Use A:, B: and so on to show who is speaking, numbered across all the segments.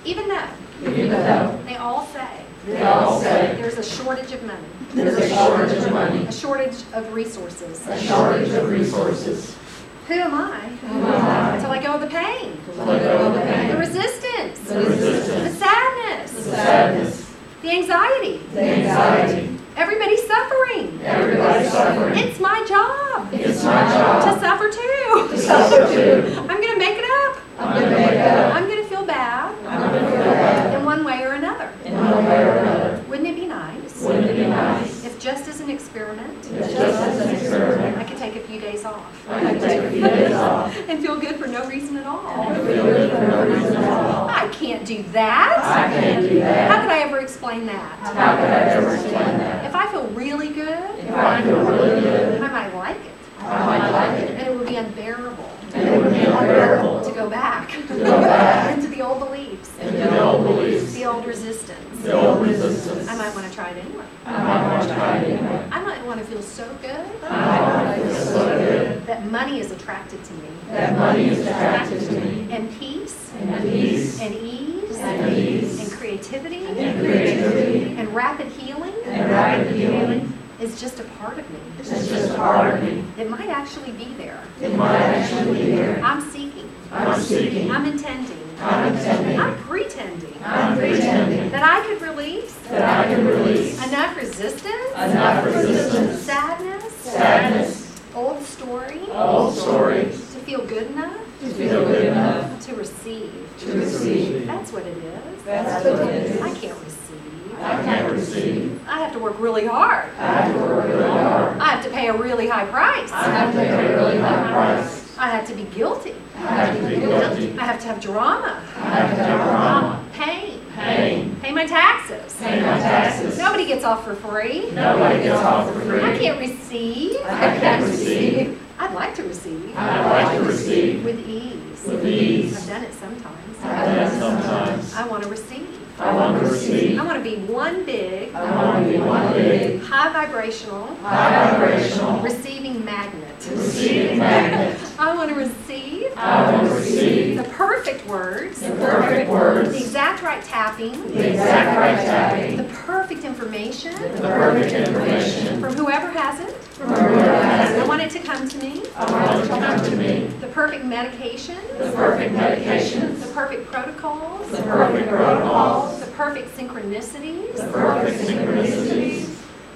A: Even though
B: even though
A: they all say
B: they all say
A: there's a shortage of money,
B: there's a shortage of money,
A: a shortage of resources.
B: a shortage of resources.
A: Who am I
B: Who am I
A: to let go of the pain,
B: to let go of the
A: the
B: pain,
A: resistance,
B: the resistance,
A: the sadness,
B: the sadness,
A: the anxiety?
B: the anxiety?
A: Everybody's suffering.
B: Everybody's suffering.
A: It's my job
B: It's my job
A: to suffer too.
B: to suffer too.
A: I'm going to make it up.
B: I'm going to make it up.
A: I'm going to feel bad
B: I'm going to feel bad
A: in one way or another.
B: in one way or another.
A: Wouldn't it be nice
B: Wouldn't it be nice
A: if just as an experiment,
B: if just as an experiment
A: I could take a few days off
B: I could take a few days off
A: and feel good for no reason at all?
B: and feel good for no reason at all?
A: I can't do that.
B: I can't do
A: How
B: that.
A: could I ever explain that?
B: How could I ever explain that?
A: If I feel really good,
B: If I feel really good,
A: I might like it.
B: I might like it.
A: And it would be unbearable
B: And it would be unbearable
A: to go back
B: go back
A: into the old beliefs,
B: into the old beliefs,
A: the old resistance.
B: the old resistance.
A: I might want to try it anyway.
B: I might want to try it anyway.
A: I might want to feel so good
B: I might want to feel so good
A: that money is attracted to me,
B: that money is attracted to me,
A: and peace,
B: and peace,
A: and ease,
B: and ease,
A: and creativity,
B: and creativity,
A: and rapid healing
B: and rapid healing
A: is just a part of me.
B: is just a part of me.
A: It might actually be there.
B: It might actually be there.
A: I'm seeking.
B: I'm seeking.
A: I'm intending.
B: I'm intending.
A: I'm pretending
B: I'm pretending
A: that I could release
B: that I can release
A: enough resistance,
B: enough resistance,
A: sadness,
B: sadness,
A: old story
B: old stories
A: to feel good enough
B: to feel good enough
A: to receive.
B: to receive.
A: That's what it is.
B: That's what it is.
A: I can't receive.
B: I can't receive.
A: I have to work really hard.
B: I have to work really hard.
A: I have to pay a really high price.
B: I have to pay a really high price.
A: I have to be guilty.
B: I have to be guilty.
A: I have to have drama,
B: I have to have drama,
A: pain,
B: pain,
A: pay my taxes.
B: pay my taxes.
A: Nobody gets off for free.
B: Nobody gets off for free.
A: I can't receive.
B: I can't receive.
A: I'd like to receive
B: I'd like to receive
A: with ease.
B: with ease.
A: I've done it sometimes.
B: I've done it sometimes.
A: I want to receive.
B: I want to receive.
A: I want to be one big,
B: I want to be one big,
A: high vibrational,
B: high vibrational,
A: receiving magnet.
B: receiving magnet.
A: I want to receive
B: I want to receive
A: the perfect words,
B: the perfect words,
A: the exact right tapping,
B: the exact right tapping,
A: the perfect information
B: the perfect information
A: from whoever has it.
B: from whoever has
A: I
B: it.
A: want it to come to me.
B: I want it to come to me.
A: The perfect medication,
B: The perfect medications,
A: the perfect protocols,
B: the perfect protocols,
A: the perfect synchronicities,
B: the perfect synchronicities,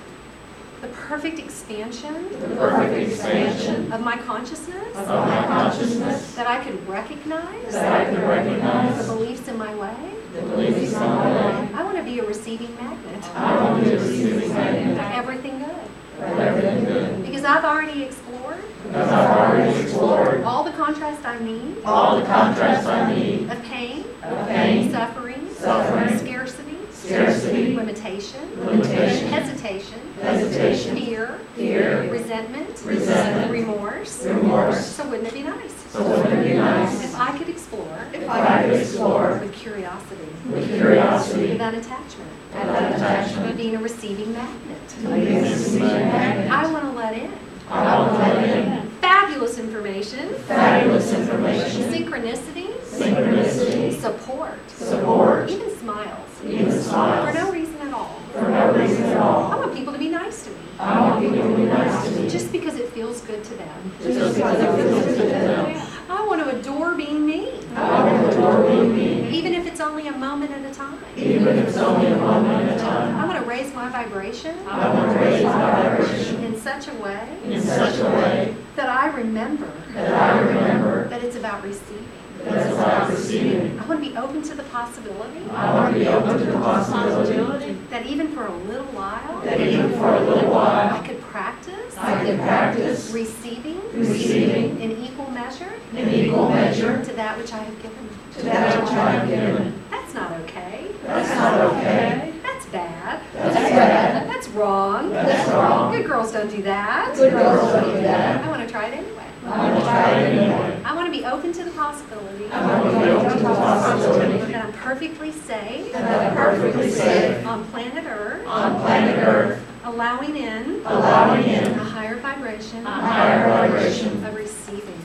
A: the perfect expansion
B: the perfect expansion
A: of my consciousness,
B: of my consciousness,
A: that I could recognize
B: that I can
A: the
B: recognize
A: beliefs in my way.
B: the beliefs on my way.
A: I want to be a receiving magnet
B: I want to be a receiving magnet
A: for everything good.
B: for everything good.
A: Because I've already explored
B: Because I've already explored
A: all the contrast I need
B: all the contrasts I need
A: of pain,
B: of pain,
A: suffering,
B: suffering,
A: scarcity,
B: scarcity,
A: limitation,
B: limitation,
A: hesitation,
B: hesitation,
A: fear,
B: fear,
A: resentment,
B: resentment,
A: remorse.
B: remorse.
A: So wouldn't it be nice
B: So wouldn't it be nice
A: if I could explore
B: if I could explore
A: with curiosity,
B: with curiosity
A: without attachment,
B: without attachment,
A: being a receiving magnet?
B: being a receiving magnet?
A: I want to let in
B: I want to let in
A: fabulous information,
B: fabulous information,
A: synchronicity,
B: synchronicity,
A: support,
B: support,
A: even smiles,
B: even
A: for
B: smiles,
A: no reason at all.
B: for no reason at
A: I
B: all.
A: want people to be nice to me,
B: I want people to be nice to me
A: just because it feels good to them.
B: just because it feels good to them.
A: I want to adore being me,
B: I want to adore being me,
A: even if it's only a moment at a time.
B: even if it's only a moment at a time.
A: I want to raise my vibration
B: I want to raise my vibration
A: in such a way
B: in such a way
A: that I remember
B: that I remember
A: that it's about receiving.
B: that it's about receiving.
A: I want to be open to the possibility
B: I want to be open to the possibility
A: that even for a little while,
B: that even for a little
A: I
B: while
A: could practice
B: I can practice
A: receiving
B: receiving
A: in equal measure
B: in equal measure
A: to that which I have given.
B: to that which I have given.
A: That's not okay.
B: That's not okay.
A: That's bad.
B: That's bad.
A: That's wrong.
B: That's wrong.
A: Good girls don't do that.
B: Good girls don't do that.
A: I want to try it anyway.
B: I want to try it anyway.
A: I want to be open to the possibility
B: I want to be open to the possibility
A: that I'm perfectly safe
B: that I'm perfectly safe
A: on planet Earth,
B: on planet Earth,
A: allowing in
B: allowing in
A: a higher vibration
B: a higher vibration
A: of receiving.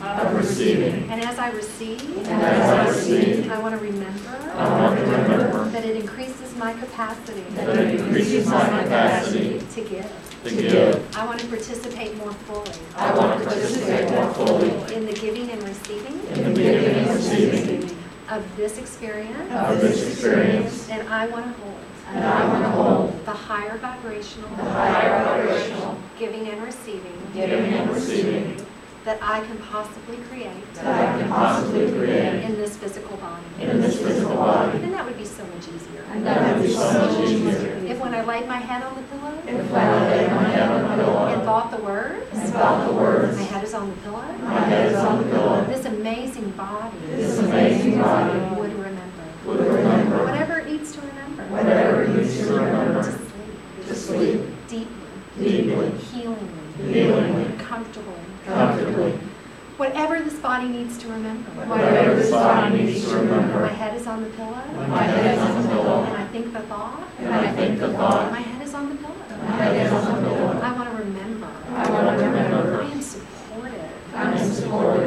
B: of receiving.
A: And as I receive,
B: And as I receive,
A: I want to remember
B: I want to remember
A: that it increases my capacity
B: that it increases my capacity
A: to give.
B: to give.
A: I want to participate more fully
B: I want to participate more fully
A: in the giving and receiving
B: in the giving and receiving
A: of this experience.
B: of this experience.
A: And I want to hold
B: And I want to hold
A: the higher vibrational,
B: the higher vibrational
A: giving and receiving
B: giving and receiving
A: that I can possibly create
B: that I can possibly create
A: in this physical body.
B: in this physical body.
A: And that would be so much easier.
B: And that would be so much easier
A: If when I laid my head on the pillow
B: if when I laid my head on the
A: and
B: pillow
A: thought the words,
B: and felt the words,
A: my head is on the pillow,
B: my head is on the pillow,
A: this amazing body
B: this amazing body
A: would remember
B: would remember
A: whatever it needs to remember.
B: whatever it needs to
A: To
B: remember
A: sleep
B: to sleep
A: deeply,
B: deeply,
A: healingly,
B: healingly,
A: comfortably.
B: comfortably.
A: Whatever this body needs to remember.
B: Whatever this body needs to
A: My
B: remember.
A: head is on the pillow,
B: My head is on the pillow,
A: and I think the thought.
B: and I think the thought.
A: My head is on the pillow.
B: My head is on the pillow.
A: I want to remember.
B: I want to remember.
A: I am supported.
B: I am supported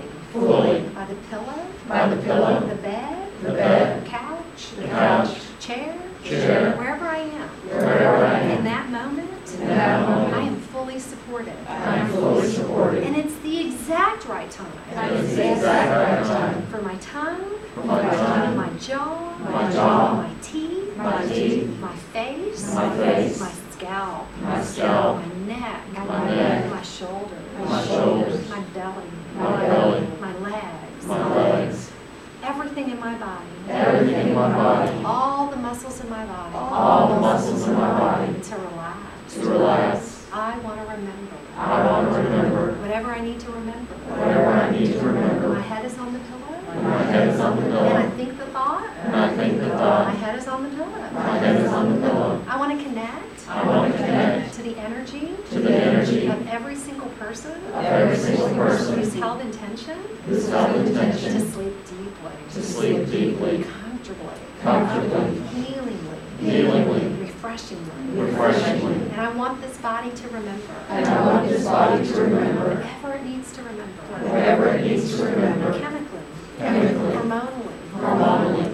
A: Fully.
B: fully
A: By the pillow.
B: by the pillow,
A: The bed.
B: the bed,
A: The couch.
B: the couch,
A: Chair.
B: chair,
A: Wherever I am.
B: wherever I
A: In
B: am.
A: that moment.
B: In that moment,
A: I am fully supported.
B: I am fully supported.
A: And it's the exact right time.
B: It's the exact right time
A: For my tongue.
B: for my tongue,
A: My jaw.
B: my jaw,
A: My teeth.
B: my teeth,
A: My face.
B: my face,
A: My scalp.
B: my scalp,
A: My neck.
B: my neck,
A: My shoulders.
B: my shoulders,
A: My belly.
B: my belly,
A: My legs.
B: my legs,
A: Everything in my body.
B: everything in my body,
A: All the muscles in my body.
B: all the muscles in my body
A: To relax.
B: to relax.
A: I want to remember.
B: I want to remember
A: Whatever I need to remember.
B: whatever I need to
A: My
B: remember.
A: head is on the pillow.
B: My head is on the
A: And I
B: pillow,
A: think the thought.
B: and I think the
A: My
B: thought.
A: head is on the pillow.
B: My head is on the pillow.
A: I want to connect
B: I want to connect
A: to the energy
B: to the energy
A: of every single person
B: of every single person
A: who's held intention
B: who's held
A: to
B: intention
A: sleep deeply,
B: to sleep deeply,
A: comfortably,
B: comfortably,
A: healingly,
B: healingly,
A: refreshingly.
B: refreshingly.
A: And I want this body to remember
B: And I want this body to remember
A: whatever it needs to remember,
B: whatever it needs to remember,
A: chemically,
B: chemically,
A: hormonally,
B: hormonally,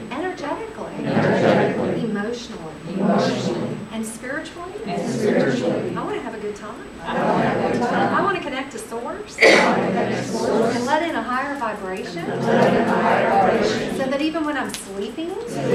A: energetically, emotionally,
B: emotionally,
A: and spiritually.
B: and spiritually.
A: I want to have a good time.
B: I want to have a good time.
A: I want to connect to Source
B: I want to connect to Source.
A: and let in a higher vibration
B: Let in a higher vibration.
A: so that even when I'm sleeping,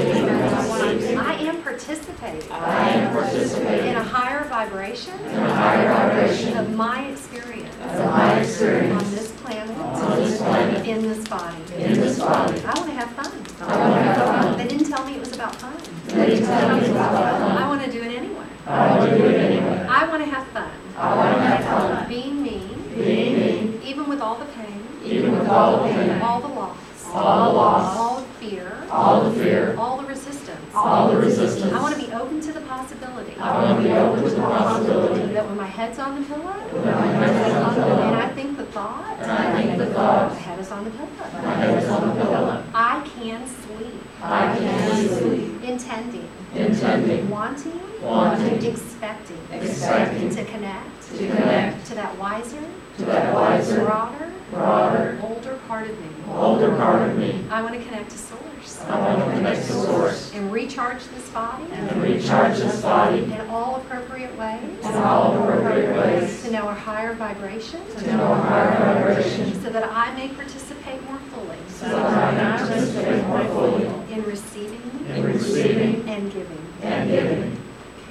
A: I am participating
B: I am participating
A: in a higher vibration
B: in a higher vibration
A: of my experience
B: of my experience
A: on this planet,
B: on this planet,
A: in this body.
B: in this body.
A: I want to have fun.
B: I want to have fun.
A: They didn't tell me it was about fun.
B: They didn't tell me about
A: I
B: fun.
A: want to do it anyway.
B: I want to do it anyway.
A: I want to have fun.
B: I want to have fun.
A: Being me,
B: Being me,
A: even with all the pain,
B: even with all the pain,
A: all the loss,
B: all the loss,
A: all the fear,
B: all the fear,
A: all the resistance.
B: all the resistance.
A: I want to be open to the possibility
B: I want to be open to the possibility
A: that when my head's on the pillow
B: that my head is on the
A: and
B: pillow,
A: I think the thought,
B: and I think the
A: my
B: thought,
A: head is on the
B: my
A: pillow,
B: head is on the pillow.
A: I can sleep,
B: I can sleep,
A: intending,
B: intending,
A: wanting,
B: wanting,
A: expecting
B: expecting
A: to connect
B: to connect
A: to that wiser,
B: to that wiser,
A: broader,
B: broader,
A: older part of me.
B: older part of me.
A: I want to connect to Source
B: I want to connect to Source
A: and recharge this body
B: and recharge this body
A: in all appropriate ways
B: in all appropriate ways
A: to know a higher vibration
B: to know a higher vibration
A: so that I may participate more fully
B: so that I may participate more fully
A: in receiving
B: in receiving
A: and giving.
B: and giving.